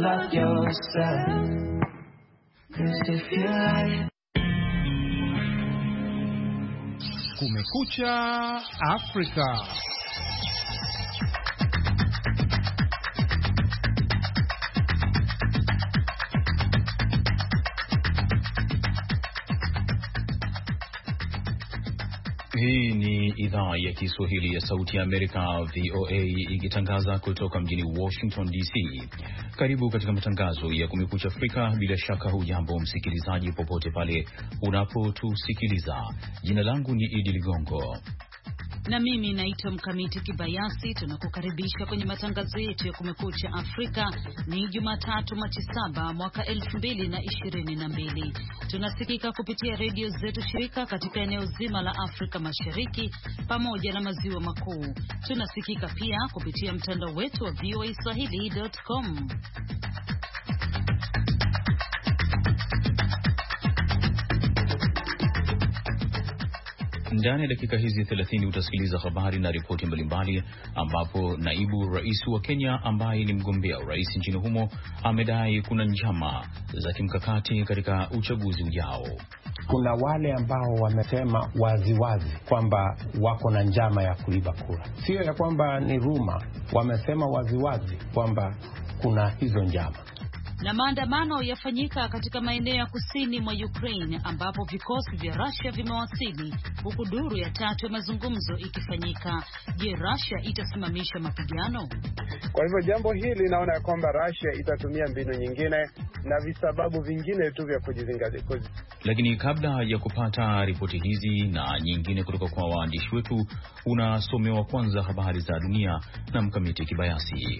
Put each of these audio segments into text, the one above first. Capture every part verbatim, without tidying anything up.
love yourself. 'Cause if you like Kumekucha Afrika. Hii ni idhaa ya Kiswahili ya Sauti ya Amerika, V O A, ikitangaza kutoka mjini Washington D C. Karibu katika matangazo ya Kumekucha Afrika. Bila shaka hujambo msikilizaji popote pale unapotusikiliza. Jina langu ni Idi Ligongo na mimi naitwa Mkamiti Kibayasi. Tunakukaribisha kwenye matangazo yetu ya Kumekucha Afrika. Ni Jumatatu Machi saba mwaka elfu mbili na ishirini na mbili. Tunasikika kupitia redio zetu shirika katika eneo zima la Afrika Mashariki pamoja na maziwa makuu. Tunasikika pia kupitia mtandao wetu wa v o a swahili dot com. Ndani ya dakika hizi thelathini utasikiliza habari na ripoti mbalimbali, ambapo naibu rais wa Kenya ambaye ni mgombea urais nchini humo amedai kuna njama za kimkakati katika uchaguzi ujao. Kuna wale ambao wamesema waziwazi kwamba wako na njama ya kuiba kura, sio ya kwamba ni ruma, wamesema waziwazi kwamba kuna hizo njama. Na maandamano yafanyika katika maeneo ya kusini mwa Ukraine ambapo vikosi vya Russia vimewasili, huku duru ya tatu ya mazungumzo ikifanyika. Je, Russia itasimamisha mapigano? Kwa hivyo jambo hili naona kwamba Russia itatumia mbinu nyingine na visababu vingine tu vya kujizingatia. Lakini kabla ya kupata ripoti hizi na nyingine kutoka kwa waandishi wetu, unasomewa kwanza habari za dunia na Mkamiti Kibayasi.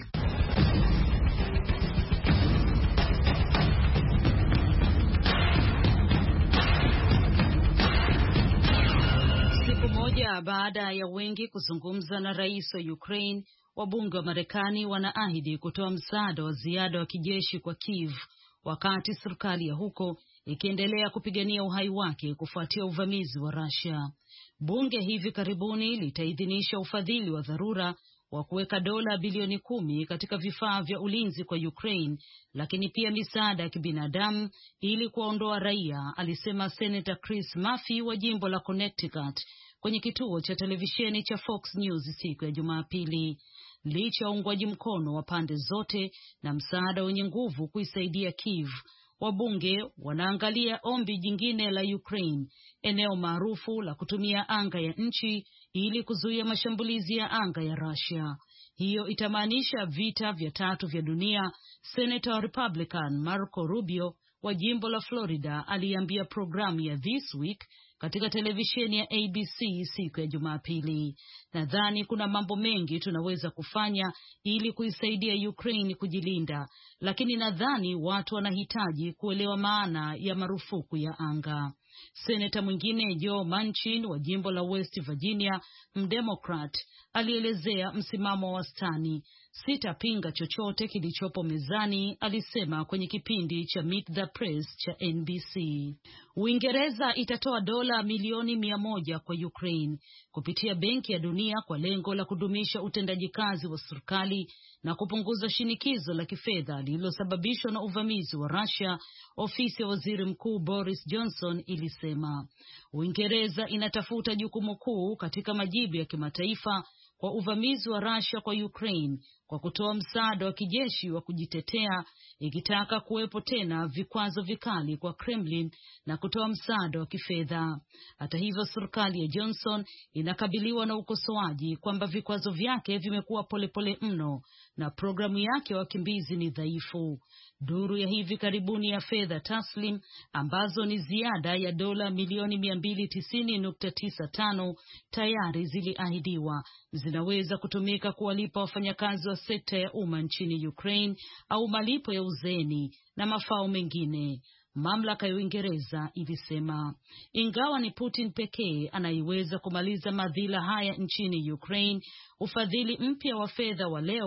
Baada ya wengi kuzungumza na rais wa Ukraine, wabunge wa Marekani wanaahidi kutoa msaada wa ziada wa kijeshi kwa Kiev, wakati serikali ya huko ikiendelea kupigania uhai wake kufuatia uvamizi wa Russia. Bunge hivi karibuni litaidhinisha ufadhili wa dharura wa kuweka dola bilioni kumi katika vifaa vya ulinzi kwa Ukraine, lakini pia misaada ya kibinadamu ili kuwaondoa raia, alisema Senator Chris Murphy wa jimbo la Connecticut kwenye kituo cha televisheni cha Fox News siku ya Jumapili. Licha ya uungwaji mkono wa pande zote na msaada wenye nguvu kuisaidia Kiev, wabunge wanaangalia ombi jingine la Ukraine, eneo maarufu la kutumia anga ya nchi ili kuzuia mashambulizi ya anga ya Russia. Hiyo itamaanisha vita vya tatu vya dunia, Senator Republican Marco Rubio wa jimbo la Florida aliambia programu ya This Week katika televisheni ya A B C siku ya Jumapili. Nadhani kuna mambo mengi tunaweza kufanya ili kuisaidia Ukraine kujilinda, lakini nadhani watu wanahitaji kuelewa maana ya marufuku ya anga. Seneta mwingine Joe Manchin wa jimbo la West Virginia, mdemokrat, alielezea msimamo wa wastani. Sitapinga chochote kilichopo mezani, alisema kwenye kipindi cha Meet the Press cha N B C. Uingereza itatoa dola milioni mia moja kwa Ukraine kupitia Benki ya Dunia kwa lengo la kudumisha utendaji kazi wa serikali na kupunguza shinikizo la kifedha lililosababishwa na uvamizi wa Russia, ofisi ya Waziri Mkuu Boris Johnson ilisema. Uingereza inatafuta jukumu kuu katika majibu ya kimataifa kwa uvamizi wa Russia kwa Ukraine kwa kutoa msaada wa kijeshi wa kujitetea, ikitaka kuwepo tena vikwazo vikali kwa Kremlin na kutoa msaada wa kifedha. Hata hivyo, serikali ya Johnson inakabiliwa na ukosoaji kwamba vikwazo vyake vimekuwa polepole mno na programu yake ya wakimbizi ni dhaifu. Duru ya hivi karibuni ya fedha taslim ambazo ni ziada ya dola milioni mia mbili tisini nukta tisa tano tayari ziliahidiwa, zinaweza kutumika kuwalipa wafanyakazi wa sekta ya umma nchini Ukraine au malipo ya uzeeni na mafao mengine. Mamlaka ya Uingereza ilisema ingawa ni Putin pekee anayeweza kumaliza madhila haya nchini Ukraine, ufadhili mpya wa fedha wa leo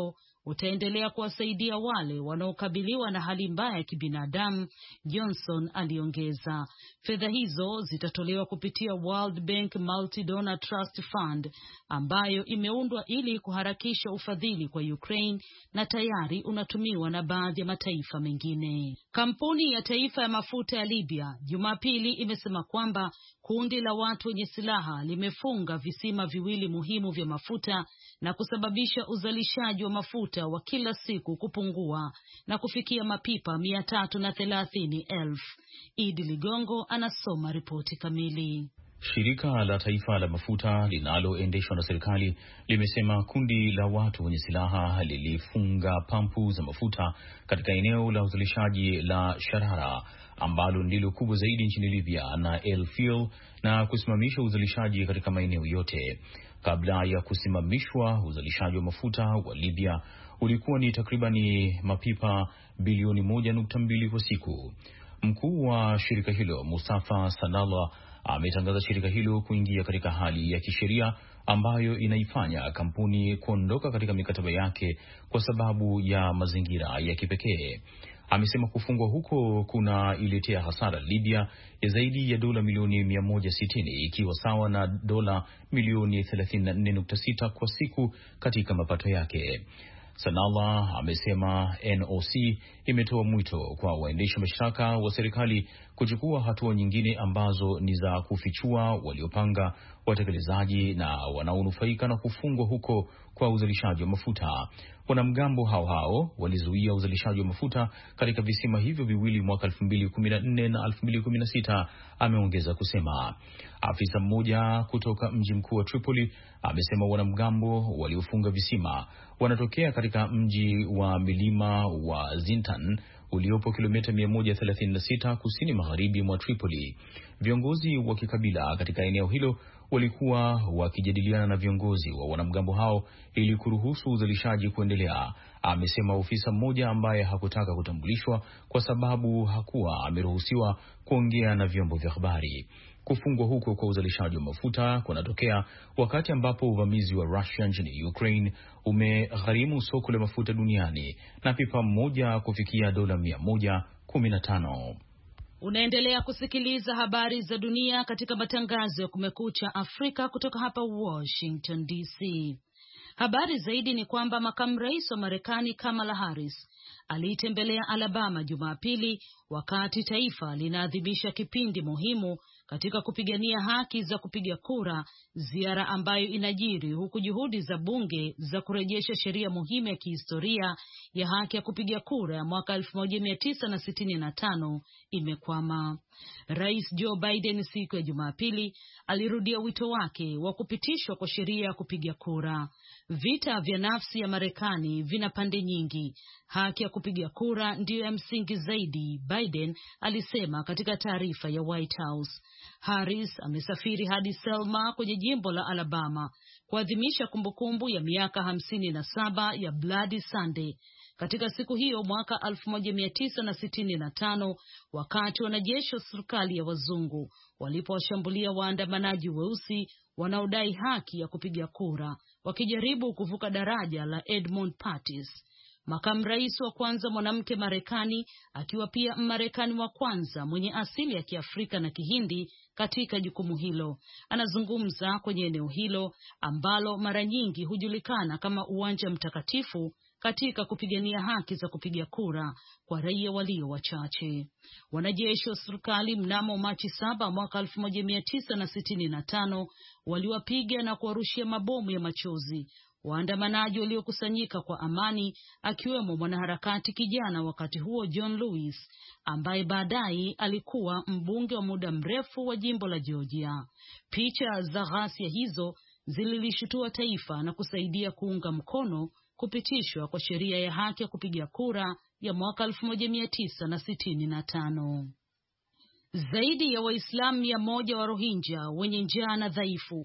utaendelea kuwasaidia wale wanaokabiliwa na hali mbaya ya kibinadamu, Johnson aliongeza. Fedha hizo zitatolewa kupitia World Bank Multi-Donor Trust Fund ambayo imeundwa ili kuharakisha ufadhili kwa Ukraine na tayari unatumiwa na baadhi ya mataifa mengine. Kampuni ya taifa ya mafuta ya Libya Jumapili imesema kwamba kundi la watu wenye silaha limefunga visima viwili muhimu vya mafuta na kusababisha uzalishaji wa mafuta wa kila siku kupungua na kufikia mapipa mia tatu na thelathini elfu. Idi Ligongo anasoma ripoti kamili. Shirika la taifa la mafuta linaloendeshwa na serikali limesema kundi la watu wenye silaha lilifunga pampu za mafuta katika eneo la uzalishaji la Sharara ambalo ndilo kubwa zaidi nchini Libya na El Feel na kusimamisha uzalishaji katika maeneo yote. Kabla ya kusimamishwa, uzalishaji wa mafuta wa Libya ulikuwa ni takribani mapipa bilioni moja nukta mbili kwa siku. Mkuu wa shirika hilo Mustafa Sanallah ametangaza shirika hilo kuingia katika hali ya kisheria ambayo inaifanya kampuni kuondoka katika mikataba yake kwa sababu ya mazingira ya kipekee. Amesema kufungwa huko kuna iletea hasara Libya ya zaidi ya dola milioni mia moja sitini ikiwa sawa na dola milioni thelathini na nne nukta sita kwa siku katika mapato yake. Sanallah amesema N O C imetoa mwito kwa waendesha mashtaka wa serikali kuchukua hatua nyingine ambazo ni za kufichua waliopanga, watekelezaji na wanaonufaika na kufungwa huko kwa uzalishaji wa mafuta. Wanamgambo hao hao walizuia uzalishaji wa mafuta katika visima hivyo viwili mwaka elfu mbili kumi na nne na elfu mbili kumi na sita, ameongeza kusema. Afisa mmoja kutoka mji mkuu wa Tripoli amesema wanamgambo waliofunga visima wanatokea katika mji wa milima wa Zintan uliopo kilomita mia moja thelathini na sita kusini magharibi mwa Tripoli. Viongozi wa kikabila katika eneo hilo walikuwa wakijadiliana na viongozi wa wanamgambo hao ili kuruhusu uzalishaji kuendelea, amesema ofisa mmoja ambaye hakutaka kutambulishwa kwa sababu hakuwa ameruhusiwa kuongea na vyombo vya habari. Kufungwa huko kwa uzalishaji wa mafuta kunatokea wakati ambapo uvamizi wa Russia nchini Ukraine umegharimu soko la mafuta duniani na pipa moja kufikia dola mia moja kumi na tano. Unaendelea kusikiliza habari za dunia katika matangazo ya Kumekucha Afrika kutoka hapa Washington D C. Habari zaidi ni kwamba makamu rais wa Marekani Kamala Harris aliitembelea Alabama Jumapili wakati taifa linaadhimisha kipindi muhimu katika kupigania haki za kupiga kura, ziara ambayo inajiri huku juhudi za bunge za kurejesha sheria muhimu ya kihistoria ya haki ya kupiga kura ya mwaka elfu moja mia tisa sitini na tano imekwama. Rais Joe Biden siku ya Jumapili alirudia wito wake wa kupitishwa kwa sheria ya kupiga kura. Vita vya nafsi ya Marekani vina pande nyingi. Haki ya kupiga kura ndiyo ya msingi zaidi, Biden alisema katika taarifa ya White House. Harris amesafiri hadi Selma kwenye jimbo la Alabama kuadhimisha kumbukumbu ya miaka hamsini na saba ya Bloody Sunday. Katika siku hiyo mwaka elfu moja mia tisa sitini na tano, wakati wanajeshi wa serikali ya wazungu walipowashambulia waandamanaji weusi wanaodai haki ya kupiga kura wakijaribu kuvuka daraja la Edmund Pettus. Makamu rais wa kwanza mwanamke Marekani, akiwa pia Mmarekani wa kwanza mwenye asili ya Kiafrika na Kihindi katika jukumu hilo, anazungumza kwenye eneo hilo ambalo mara nyingi hujulikana kama uwanja mtakatifu katika kupigania haki za kupiga kura kwa raia walio wachache. Wanajeshi wa serikali mnamo Machi saba mwaka elfu moja mia tisa sitini na tano waliwapiga na kuwarushia mabomu ya machozi waandamanaji waliokusanyika kwa amani, akiwemo mwanaharakati kijana wakati huo John Lewis, ambaye baadaye alikuwa mbunge wa muda mrefu wa jimbo la Georgia. Picha za ghasia hizo zililishutua taifa na kusaidia kuunga mkono kupitishwa kwa sheria ya haki ya kupiga kura ya mwaka elfu moja mia tisa sitini na tano. Zaidi ya Waislamu mia moja wa Rohingya wenye njaa na dhaifu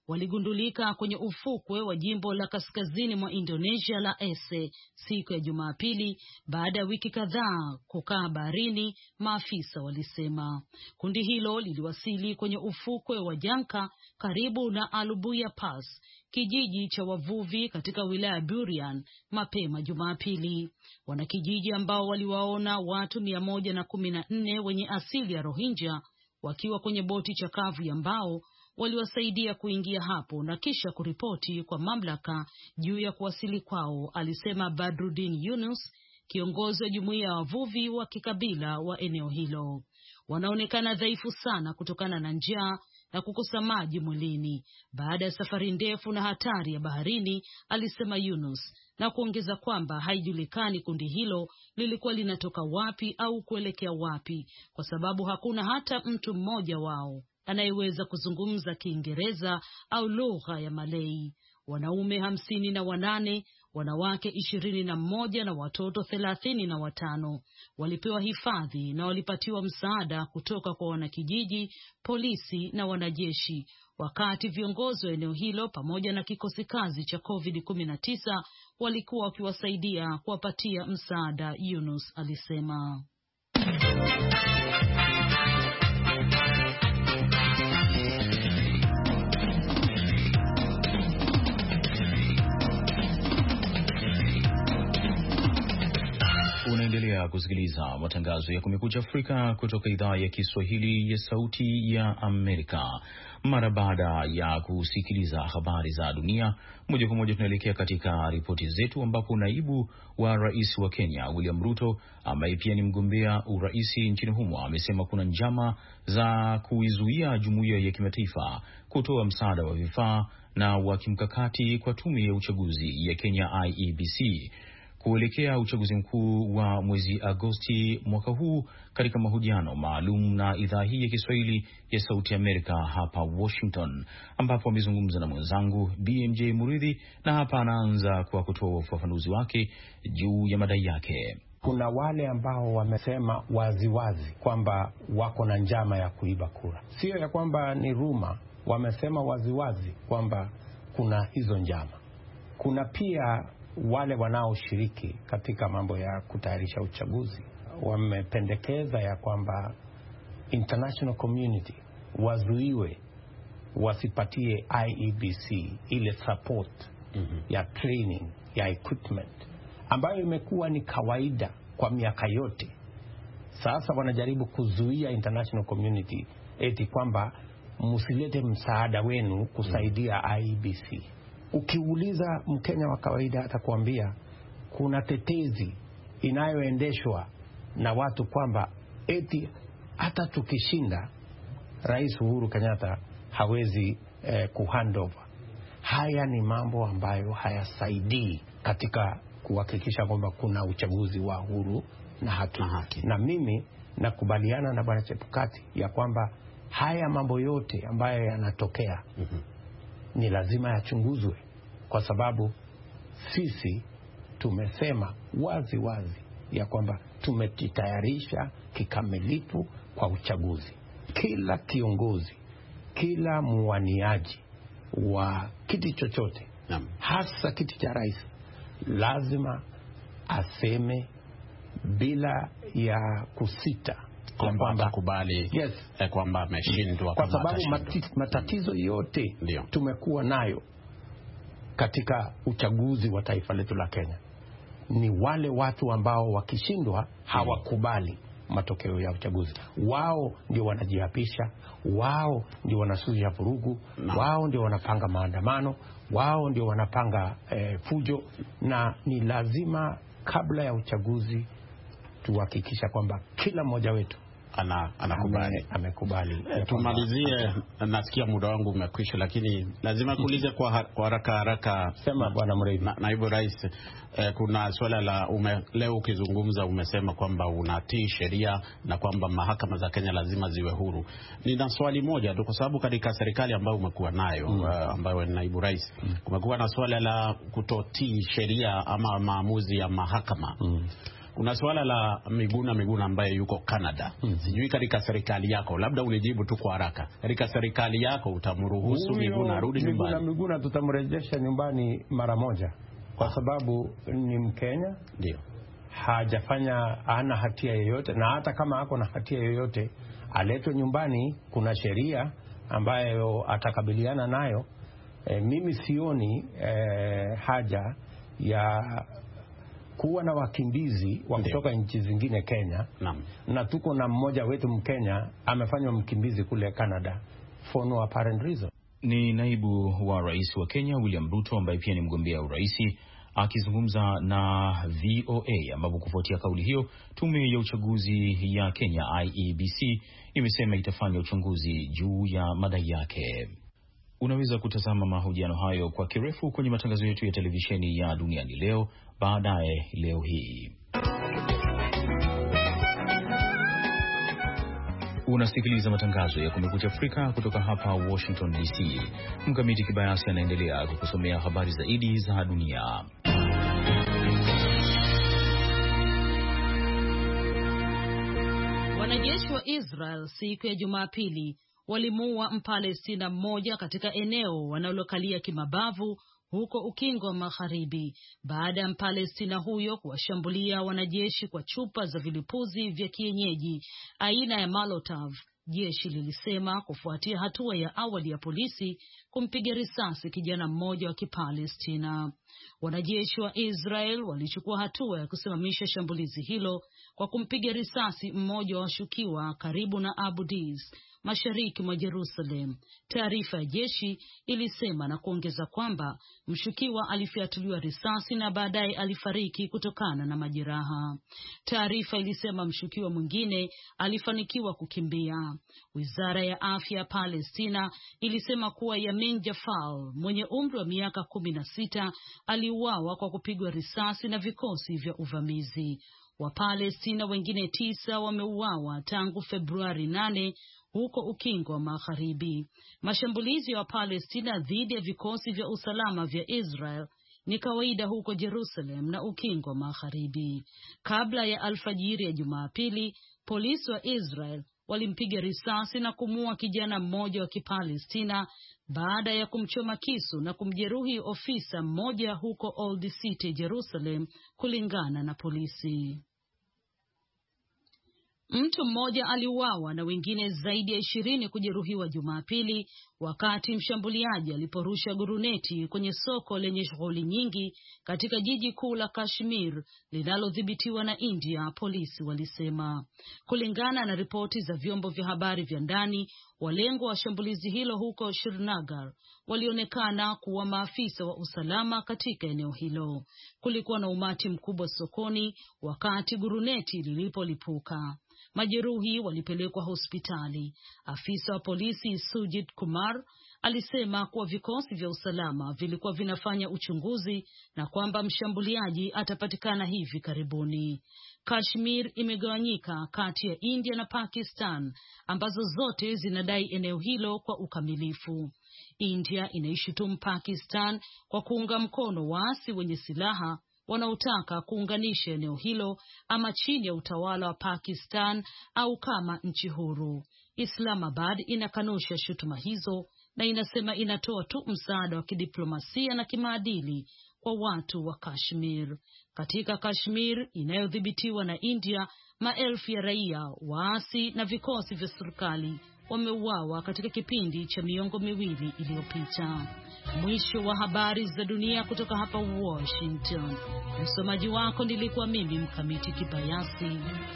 waligundulika kwenye ufukwe wa jimbo la kaskazini mwa Indonesia la Aceh siku ya Jumapili baada ya wiki kadhaa kukaa baharini, maafisa walisema. Kundi hilo liliwasili kwenye ufukwe wa Janka karibu na Alubuya Pass, kijiji cha wavuvi katika wilaya Burian, mapema Jumapili. Wanakijiji ambao waliwaona watu mia moja na kumi na nne wenye asili ya Rohingya wakiwa kwenye boti chakavu ya mbao waliwasaidia kuingia hapo na kisha kuripoti kwa mamlaka juu ya kuwasili kwao, alisema Badruddin Yunus, kiongozi wa jumuiya ya wavuvi wa kikabila wa eneo hilo. Wanaonekana dhaifu sana kutokana na njaa na kukosa maji mwilini baada ya safari ndefu na hatari ya baharini, alisema Yunus, na kuongeza kwamba haijulikani kundi hilo lilikuwa linatoka wapi au kuelekea wapi kwa sababu hakuna hata mtu mmoja wao anayeweza kuzungumza Kiingereza au lugha ya Malay. Wanaume hamsini na wanane, wanawake ishirini na mmoja na watoto thelathini na watano walipewa hifadhi na walipatiwa msaada kutoka kwa wanakijiji, polisi na wanajeshi, wakati viongozi wa eneo hilo pamoja na kikosi kazi cha covid kumi na tisa walikuwa wakiwasaidia kuwapatia msaada, Yunus alisema. Unaendelea kusikiliza matangazo ya Kumekucha Afrika kutoka idhaa ya Kiswahili ya Sauti ya Amerika. Mara baada ya kusikiliza habari za dunia, moja kwa moja tunaelekea katika ripoti zetu, ambapo naibu wa rais wa Kenya William Ruto, ambaye pia ni mgombea urais nchini humo, amesema kuna njama za kuizuia jumuiya ya kimataifa kutoa msaada wa vifaa na wa kimkakati kwa tume ya uchaguzi ya Kenya I E B C kuelekea uchaguzi mkuu wa mwezi Agosti mwaka huu. Katika mahojiano maalum na idhaa hii ya Kiswahili ya Sauti Amerika hapa Washington, ambapo amezungumza na mwenzangu B M J Muridhi, na hapa anaanza kwa kutoa ufafanuzi wake juu ya madai yake. Kuna wale ambao wamesema waziwazi kwamba wako na njama ya kuiba kura, sio ya kwamba ni ruma. Wamesema waziwazi kwamba kuna hizo njama. Kuna pia wale wanaoshiriki katika mambo ya kutayarisha uchaguzi wamependekeza ya kwamba international community wazuiwe wasipatie I E B C ile support mm-hmm. ya training, ya equipment ambayo imekuwa ni kawaida kwa miaka yote. Sasa wanajaribu kuzuia international community eti kwamba msilete msaada wenu kusaidia mm-hmm. I E B C. Ukiuliza Mkenya wa kawaida atakwambia kuna tetezi inayoendeshwa na watu kwamba eti hata tukishinda Rais Uhuru Kenyatta hawezi eh, kuhandover. Haya ni mambo ambayo hayasaidii katika kuhakikisha kwamba kuna uchaguzi wa huru na haki. haki. Na mimi nakubaliana na Bwana Chebukati ya kwamba haya mambo yote ambayo yanatokea mm-hmm. ni lazima yachunguzwe, kwa sababu sisi tumesema wazi wazi ya kwamba tumejitayarisha kikamilifu kwa uchaguzi. Kila kiongozi, kila muwaniaji wa kiti chochote, Naam. hasa kiti cha rais, lazima aseme bila ya kusita kwamba kubali yes. eh, kwamba ameshindwa, kwa sababu matatizo yote Ndiyo. tumekuwa nayo katika uchaguzi wa taifa letu la Kenya ni wale watu ambao wakishindwa hawakubali matokeo ya uchaguzi. Wao ndio wanajiapisha, wao ndio wanasuia vurugu, no. wao ndio wanapanga maandamano, wao ndio wanapanga eh, fujo. Na ni lazima kabla ya uchaguzi tuhakikisha kwamba kila mmoja wetu ana anakubali amekubali. E, tumalizie, nasikia muda wangu umekwisha, lakini lazima kuulize kwa kwa haraka haraka. Sema Bwana Muridhi. Na, naibu rais, eh, kuna swala la ume, leo ukizungumza umesema kwamba unatii sheria na kwamba mahakama za Kenya lazima ziwe huru. Nina swali moja tu, kwa sababu katika serikali ambayo umekuwa nayo mm. uh, ambayo ni naibu rais mm. kumekuwa na swala la kutotii sheria ama maamuzi ya mahakama. Mm. Kuna swala la Miguna Miguna ambaye yuko Canada. Hmm. Sijui katika serikali yako, labda unijibu tu kwa haraka. Katika serikali yako utamruhusu Miguna arudi nyumbani? Miguna Miguna tutamrejesha nyumbani mara moja kwa ah. sababu ni Mkenya. Ndio. Hajafanya, ana hatia yoyote, na hata kama hako na hatia yoyote aletwe nyumbani. Kuna sheria ambayo atakabiliana nayo. E, mimi sioni e, haja ya kuwa na wakimbizi wa kutoka nchi zingine Kenya. Naam. Na tuko na mmoja wetu Mkenya amefanywa mkimbizi kule Canada for no apparent reason. Ni naibu wa rais wa Kenya William Ruto ambaye pia ni mgombea uraisi akizungumza na V O A, ambapo kufuatia kauli hiyo tume ya uchaguzi ya Kenya I E B C imesema itafanya uchunguzi juu ya madai yake. Unaweza kutazama mahojiano hayo kwa kirefu kwenye matangazo yetu ya televisheni ya Duniani Leo baadaye leo hii. Unasikiliza matangazo ya Kumekucha Afrika kutoka hapa Washington D C. Mkamiti Kibayasi anaendelea kukusomea habari zaidi za dunia. Wanajeshi wa Israel siku ya Jumapili walimuua Mpalestina mmoja katika eneo wanalokalia kimabavu huko Ukingo wa Magharibi baada ya Mpalestina huyo kuwashambulia wanajeshi kwa chupa za vilipuzi vya kienyeji aina ya Molotov, jeshi lilisema, kufuatia hatua ya awali ya polisi kumpiga risasi kijana mmoja wa Kipalestina. Wanajeshi wa Israel walichukua hatua ya kusimamisha shambulizi hilo kwa kumpiga risasi mmoja wa washukiwa karibu na Abu Dis, mashariki mwa Jerusalem, taarifa ya jeshi ilisema, na kuongeza kwamba mshukiwa alifiatuliwa risasi na baadaye alifariki kutokana na majeraha. Taarifa ilisema mshukiwa mwingine alifanikiwa kukimbia. Wizara ya afya ya Palestina ilisema kuwa Yamin Jafal mwenye umri wa miaka kumi na sita aliuawa kwa kupigwa risasi na vikosi vya uvamizi. Wapalestina wengine tisa wameuawa tangu Februari nane huko Ukingo wa Magharibi. Mashambulizi ya Wapalestina dhidi ya vikosi vya usalama vya Israel ni kawaida huko Jerusalem na Ukingo wa Magharibi. Kabla ya alfajiri ya Jumapili, polisi wa Israel walimpiga risasi na kumuua kijana mmoja wa Kipalestina baada ya kumchoma kisu na kumjeruhi ofisa mmoja huko Old City Jerusalem, kulingana na polisi. Mtu mmoja aliuawa na wengine zaidi ya ishirini kujeruhiwa Jumapili wakati mshambuliaji aliporusha guruneti kwenye soko lenye shughuli nyingi katika jiji kuu la Kashmir linalodhibitiwa na India, polisi walisema. Kulingana na ripoti za vyombo vya habari vya ndani, walengwa wa shambulizi hilo huko Srinagar walionekana kuwa maafisa wa usalama katika eneo hilo. Kulikuwa na umati mkubwa sokoni wakati guruneti lilipolipuka. Majeruhi walipelekwa hospitali. Afisa wa polisi Sujit Kumar alisema kuwa vikosi vya usalama vilikuwa vinafanya uchunguzi na kwamba mshambuliaji atapatikana hivi karibuni. Kashmir imegawanyika kati ya India na Pakistan ambazo zote zinadai eneo hilo kwa ukamilifu. India inaishutumu Pakistan kwa kuunga mkono waasi wenye silaha wanaotaka kuunganisha eneo hilo ama chini ya utawala wa Pakistan au kama nchi huru. Islamabad inakanusha shutuma hizo na inasema inatoa tu msaada wa kidiplomasia na kimaadili kwa watu wa Kashmir. Katika Kashmir inayodhibitiwa na India, maelfu ya raia, waasi na vikosi vya serikali wameuawa katika kipindi cha miongo miwili iliyopita. Mwisho wa habari za dunia kutoka hapa Washington. Msomaji wako nilikuwa mimi Mkamiti Kibayasi.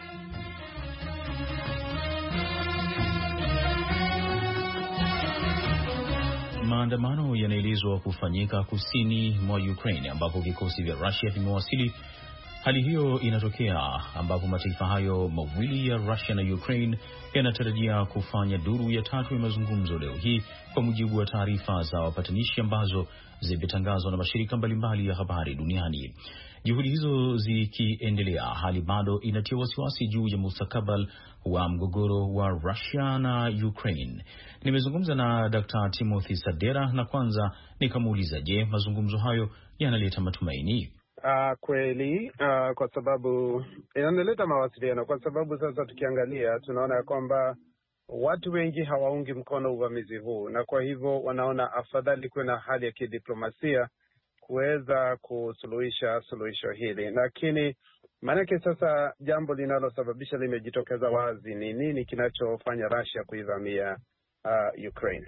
Maandamano yanaelezwa kufanyika kusini mwa Ukraine ambapo vikosi vya Russia vimewasili. Hali hiyo inatokea ambapo mataifa hayo mawili ya Russia na Ukraine yanatarajia kufanya duru ya tatu ya mazungumzo leo hii, kwa mujibu wa taarifa za wapatanishi ambazo zimetangazwa na mashirika mbalimbali ya habari duniani. Juhudi hizo zikiendelea, hali bado inatia wasiwasi juu ya mustakabali wa mgogoro wa Russia na Ukraine. Nimezungumza na Daktari Timothy Sadera na kwanza nikamuuliza, je, mazungumzo hayo yanaleta matumaini? Uh, kweli uh, kwa sababu inaleta mawasiliano, kwa sababu sasa tukiangalia tunaona ya kwamba watu wengi hawaungi mkono uvamizi huu, na kwa hivyo wanaona afadhali kuwe na hali ya kidiplomasia kuweza kusuluhisha suluhisho hili. Lakini maanake sasa jambo linalosababisha limejitokeza wazi ni nini kinachofanya Russia kuivamia uh, Ukraine.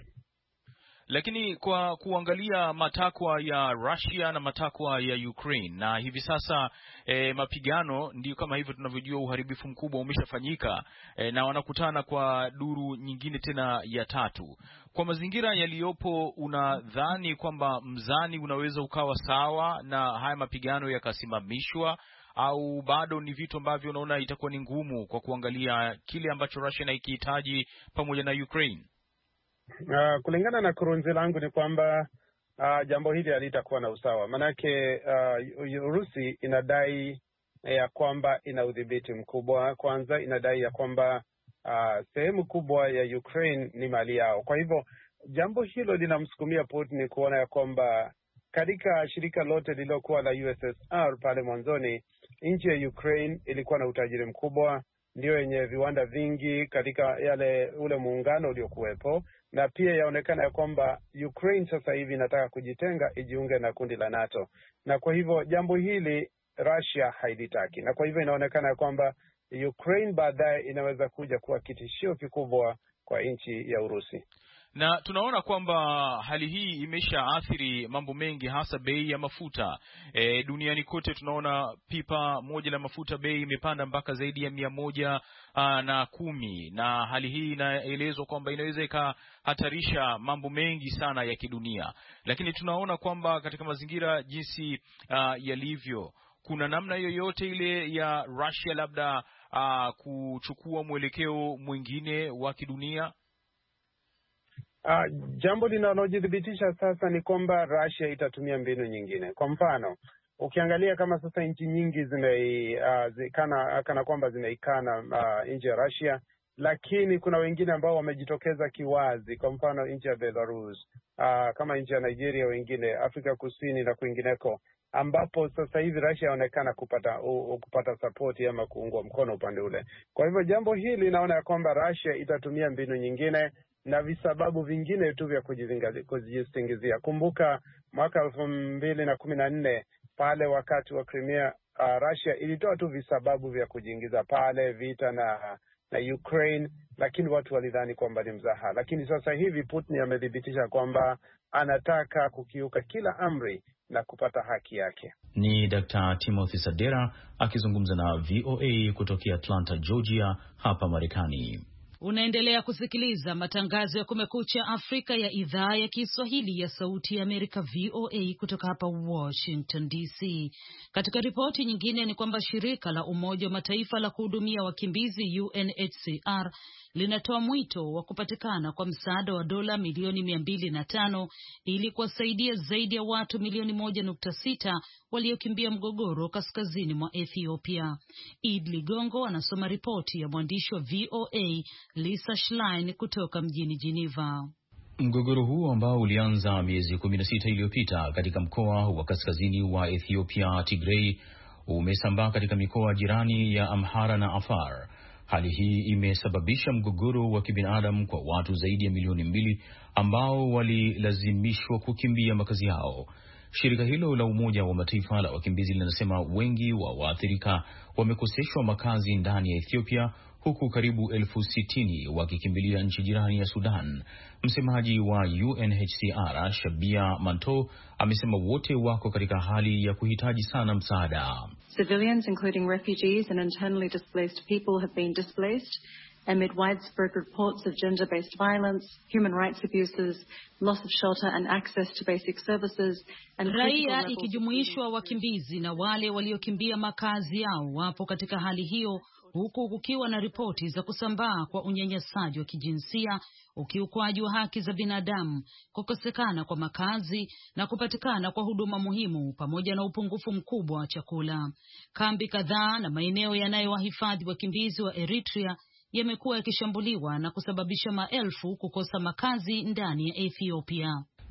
Lakini kwa kuangalia matakwa ya Russia na matakwa ya Ukraine, na hivi sasa e, mapigano ndio kama hivyo tunavyojua, uharibifu mkubwa umeshafanyika e, na wanakutana kwa duru nyingine tena ya tatu. Kwa mazingira yaliyopo, unadhani kwamba mzani unaweza ukawa sawa na haya mapigano yakasimamishwa, au bado ni vitu ambavyo unaona itakuwa ni ngumu kwa kuangalia kile ambacho Russia inakihitaji pamoja na Ukraine? Uh, kulingana na kurunzi langu ni kwamba uh, jambo hili halitakuwa na usawa. Manake uh, Urusi inadai ya kwamba ina udhibiti mkubwa. Kwanza inadai ya kwamba uh, sehemu kubwa ya Ukraine ni mali yao. Kwa hivyo jambo hilo linamsukumia Putin kuona ya kwamba katika shirika lote lililokuwa la U S S R pale mwanzoni, nchi ya Ukraine ilikuwa na utajiri mkubwa, ndio yenye viwanda vingi katika yale ule muungano uliokuwepo, na pia yaonekana ya kwamba Ukraine sasa hivi inataka kujitenga ijiunge na kundi la NATO. Na kwa hivyo jambo hili Russia hailitaki. Na kwa hivyo inaonekana ya kwamba Ukraine baadaye inaweza kuja kuwa kitishio kikubwa kwa nchi ya Urusi. Na tunaona kwamba hali hii imeshaathiri mambo mengi, hasa bei ya mafuta. E, duniani kote tunaona pipa moja la mafuta bei imepanda mpaka zaidi ya mia moja aa, na kumi. Na hali hii inaelezwa kwamba inaweza ikahatarisha mambo mengi sana ya kidunia. Lakini tunaona kwamba katika mazingira jinsi aa, yalivyo, kuna namna yoyote ile ya Russia labda aa, kuchukua mwelekeo mwingine wa kidunia? Uh, jambo linalojidhibitisha sasa ni kwamba Russia itatumia mbinu nyingine. Kwa mfano, ukiangalia kama sasa nchi nyingi zime uh, zikana, kana kwamba zimeikana uh, nchi ya Russia, lakini kuna wengine ambao wamejitokeza kiwazi. Kwa mfano nchi ya Belarus, uh, kama nchi ya Nigeria, wengine Afrika Kusini na kwingineko, ambapo sasa hivi Russia inaonekana kupata uh, kupata support ama kuungwa mkono upande ule. Kwa hivyo jambo hili naona ya kwamba Russia itatumia mbinu nyingine na visababu vingine tu vya kujisingizia. Kumbuka mwaka elfu mbili na kumi na nne pale wakati wa Crimea, uh, Russia ilitoa tu visababu vya kujiingiza pale vita na na Ukraine, lakini watu walidhani kwamba ni mzaha. Lakini sasa hivi Putin amethibitisha kwamba anataka kukiuka kila amri na kupata haki yake. Ni Daktari Timothy Sadera akizungumza na V O A kutokea Atlanta, Georgia hapa Marekani. Unaendelea kusikiliza matangazo ya Kumekucha Afrika ya idhaa ya Kiswahili ya Sauti ya Amerika V O A kutoka hapa Washington D C. Katika ripoti nyingine ni kwamba shirika la Umoja wa Mataifa la kuhudumia wakimbizi U N H C R linatoa mwito wa kupatikana kwa msaada wa dola milioni mia mbili na tano ili kuwasaidia zaidi ya watu milioni moja nukta sita waliokimbia mgogoro kaskazini mwa Ethiopia. Id Ligongo anasoma ripoti ya mwandishi wa V O A Lisa Schlein kutoka mjini Geneva. Mgogoro huu ambao ulianza miezi kumi na sita iliyopita katika mkoa wa kaskazini wa Ethiopia Tigray umesambaa katika mikoa jirani ya Amhara na Afar. Hali hii imesababisha mgogoro wa kibinadamu kwa watu zaidi ya milioni mbili ambao walilazimishwa kukimbia makazi yao. Shirika hilo la Umoja wa Mataifa la wakimbizi linasema wengi wa waathirika wamekoseshwa makazi ndani ya Ethiopia, huku karibu elfu sitini wakikimbilia nchi jirani ya Sudan. Msemaji wa U N H C R Shabia Manto amesema wote wako katika hali ya kuhitaji sana msaada. Civilians, including refugees and internally displaced people, have been displaced amid widespread reports of gender-based violence, human rights abuses, loss of shelter and access to basic services, and raia ikijumuishwa wakimbizi na wale waliokimbia makazi yao wapo katika hali hiyo, huku kukiwa na ripoti za kusambaa kwa unyanyasaji wa kijinsia, ukiukwaji wa haki za binadamu, kukosekana kwa makazi na kupatikana kwa huduma muhimu, pamoja na upungufu mkubwa wa chakula. Kambi kadhaa na maeneo yanayowahifadhi wakimbizi wa Eritrea yamekuwa yakishambuliwa na kusababisha maelfu kukosa makazi ndani ya Ethiopia.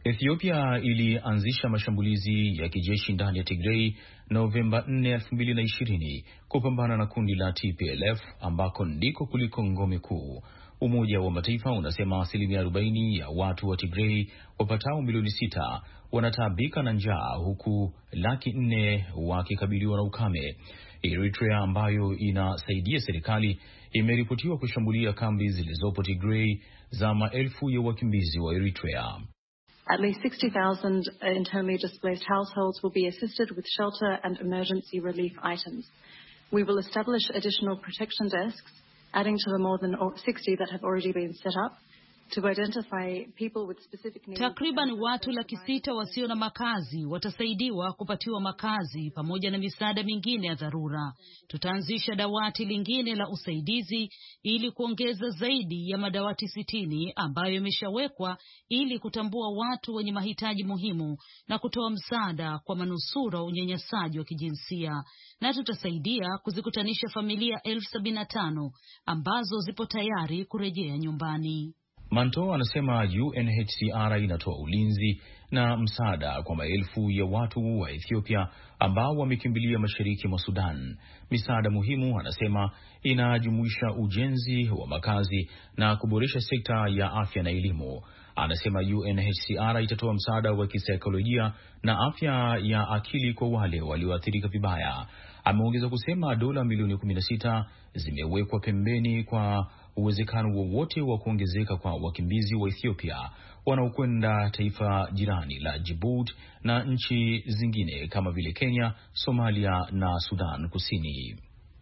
Ethiopia ilianzisha mashambulizi ya kijeshi ndani ya Tigray Novemba nne, elfu mbili na ishirini kupambana na kundi la T P L F ambako ndiko kuliko ngome kuu. Umoja wa Mataifa unasema asilimia arobaini ya watu wa Tigray wapatao milioni sita wanataabika na njaa, huku laki nne wakikabiliwa na ukame. Eritrea ambayo inasaidia serikali imeripotiwa kushambulia kambi zilizopo Tigray za maelfu ya wakimbizi wa Eritrea. At least sixty thousand internally displaced households will be assisted with shelter and emergency relief items. We will establish additional protection desks, adding to the more than sixty that have already been set up, to identify people with specific needs. Takriban watu laki sita wasio na makazi watasaidiwa kupatiwa makazi pamoja na misaada mingine ya dharura. Tutaanzisha dawati lingine la usaidizi ili kuongeza zaidi ya madawati sitini ambayo yameshawekwa ili kutambua watu wenye mahitaji muhimu na kutoa msaada kwa manusura unyanyasaji wa kijinsia. Na tutasaidia kuzikutanisha familia elfu sabini na tano ambazo zipo tayari kurejea nyumbani. Manto anasema U N H C R inatoa ulinzi na msaada kwa maelfu ya watu wa Ethiopia ambao wamekimbilia mashariki mwa Sudan. Misaada muhimu, anasema, inajumuisha ujenzi wa makazi na kuboresha sekta ya afya na elimu. Anasema U N H C R itatoa msaada wa kisaikolojia na afya ya akili kwa wale walioathirika vibaya. Ameongeza kusema dola milioni kumi na sita zimewekwa pembeni kwa uwezekano wowote wa kuongezeka kwa wakimbizi wa Ethiopia wanaokwenda taifa jirani la Djibouti na nchi zingine kama vile Kenya, Somalia na Sudan Kusini.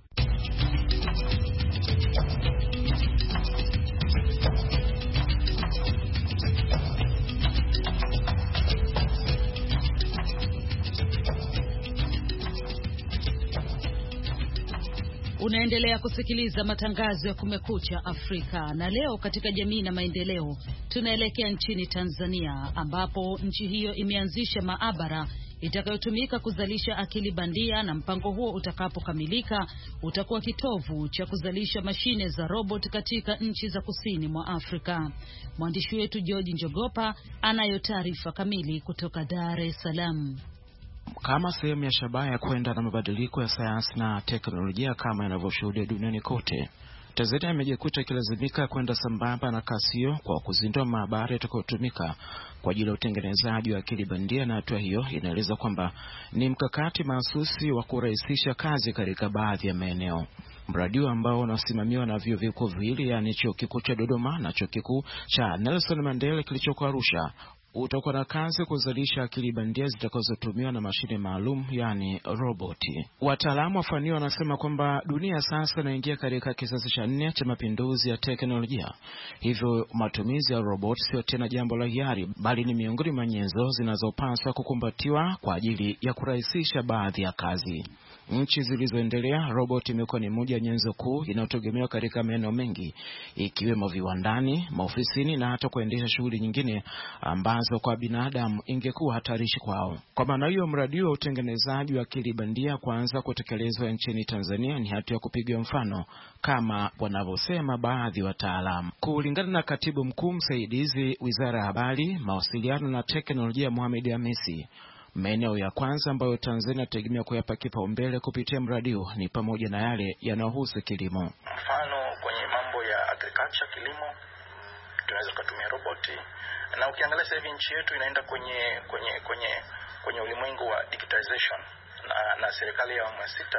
Unaendelea kusikiliza matangazo ya Kumekucha Afrika, na leo katika jamii na maendeleo tunaelekea nchini Tanzania ambapo nchi hiyo imeanzisha maabara itakayotumika kuzalisha akili bandia, na mpango huo utakapokamilika utakuwa kitovu cha kuzalisha mashine za robot katika nchi za kusini mwa Afrika. Mwandishi wetu George Njogopa anayo taarifa kamili kutoka Dar es Salaam. Kama sehemu ya shabaha ya kwenda na mabadiliko ya sayansi na teknolojia kama yanavyoshuhudia duniani kote, Tanzania imejikuta ikilazimika kwenda sambamba na kasi hiyo kwa kuzindua maabara itakayotumika kwa ajili ya utengenezaji wa akili bandia, na hatua hiyo inaeleza kwamba ni mkakati mahsusi wa kurahisisha kazi katika baadhi ya maeneo. Mradi ambao unasimamiwa na vyuo vikuu viwili, yani Chuo Kikuu cha Dodoma na Chuo Kikuu cha Nelson Mandela kilichoko Arusha, utakuwa na kazi kuzalisha akili bandia zitakazotumiwa na mashine maalum, yani roboti. Wataalamu wa fani wanasema kwamba dunia sasa inaingia katika kizazi cha nne cha mapinduzi ya teknolojia. Hivyo matumizi ya roboti sio tena jambo la hiari, bali ni miongoni mwa nyenzo zinazopaswa kukumbatiwa kwa ajili ya kurahisisha baadhi ya kazi. Nchi zilizoendelea, roboti imekuwa ni moja nyenzo kuu inayotegemewa katika maeneo mengi, ikiwemo viwandani, maofisini na hata kuendesha shughuli nyingine ambazo kwa binadamu ingekuwa hatarishi kwao. Kwa maana hiyo, mradi wa utengenezaji wa akili bandia kuanza kutekelezwa nchini Tanzania ni hatua ya kupiga mfano, kama wanavyosema baadhi ya wataalamu. Kulingana na Katibu Mkuu Msaidizi Wizara ya Habari, Mawasiliano na Teknolojia, Mohamed Hamisi, maeneo ya kwanza ambayo Tanzania tegemea kuyapa kipaumbele kupitia mradi huu ni pamoja na yale yanayohusu kilimo. Mfano, kwenye mambo ya agriculture, kilimo, tunaweza kutumia roboti. Na ukiangalia sasa hivi nchi yetu inaenda kwenye kwenye kwenye kwenye ulimwengu wa digitization, na, na serikali ya awamu ya sita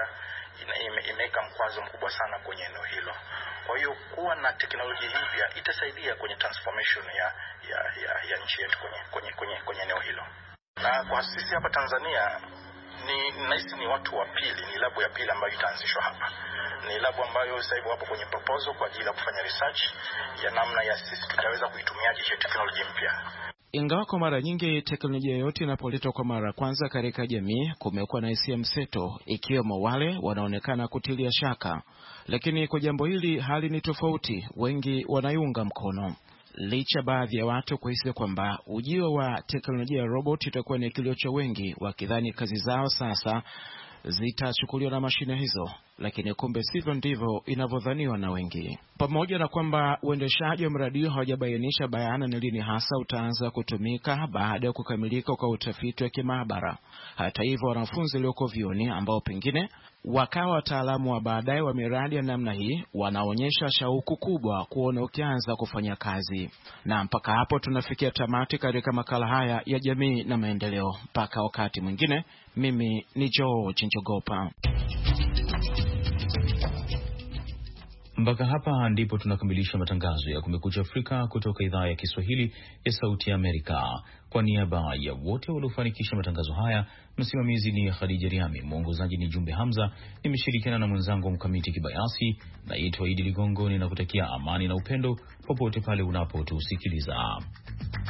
imeweka mkwazo mkubwa sana kwenye eneo hilo. Kwa hiyo kuwa na teknolojia hivi itasaidia kwenye transformation ya ya ya, ya nchi yetu kwenye kwenye kwenye kwenye eneo hilo. Na kwa sisi hapa Tanzania ni nahisi ni watu wa pili, ni labu ya pili ambayo itaanzishwa hapa. Ni labu ambayo sasa hivi wapo kwenye proposal kwa ajili ya kufanya research ya namna ya sisi tutaweza kuitumiaje teknolojia mpya. Ingawa kwa mara nyingi teknolojia yote inapoletwa kwa mara kwanza katika jamii kumekuwa na hisia mseto, ikiwemo wale wanaonekana kutilia shaka, lakini kwa jambo hili hali ni tofauti. Wengi wanaiunga mkono, licha baadhi ya watu kuhisi kwamba ujio wa teknolojia ya robot itakuwa ni kilio cha wengi, wakidhani kazi zao sasa zitachukuliwa na mashine hizo, lakini kumbe sivyo ndivyo inavyodhaniwa na wengi. Pamoja na kwamba uendeshaji wa mradi huo hawajabainisha bayana ni lini hasa utaanza kutumika baada ya kukamilika kwa utafiti wa kimaabara. Hata hivyo, wanafunzi walioko vioni ambao pengine wakawa wataalamu wa baadaye wa miradi ya namna hii wanaonyesha shauku kubwa kuona ukianza kufanya kazi. Na mpaka hapo tunafikia tamati katika makala haya ya jamii na maendeleo. Mpaka wakati mwingine, mimi ni George Njogopa. Mpaka hapa ndipo tunakamilisha matangazo ya Kumekucha Afrika kutoka idhaa ya Kiswahili ya Sauti ya Amerika. Kwa niaba ya wote waliofanikisha matangazo haya, msimamizi ni Khadija Riami, mwongozaji ni Jumbe Hamza, nimeshirikiana na mwenzangu Mkamiti Kibayasi. Naitwa Idi Ligongo, ninakutakia amani na upendo popote pale unapotusikiliza.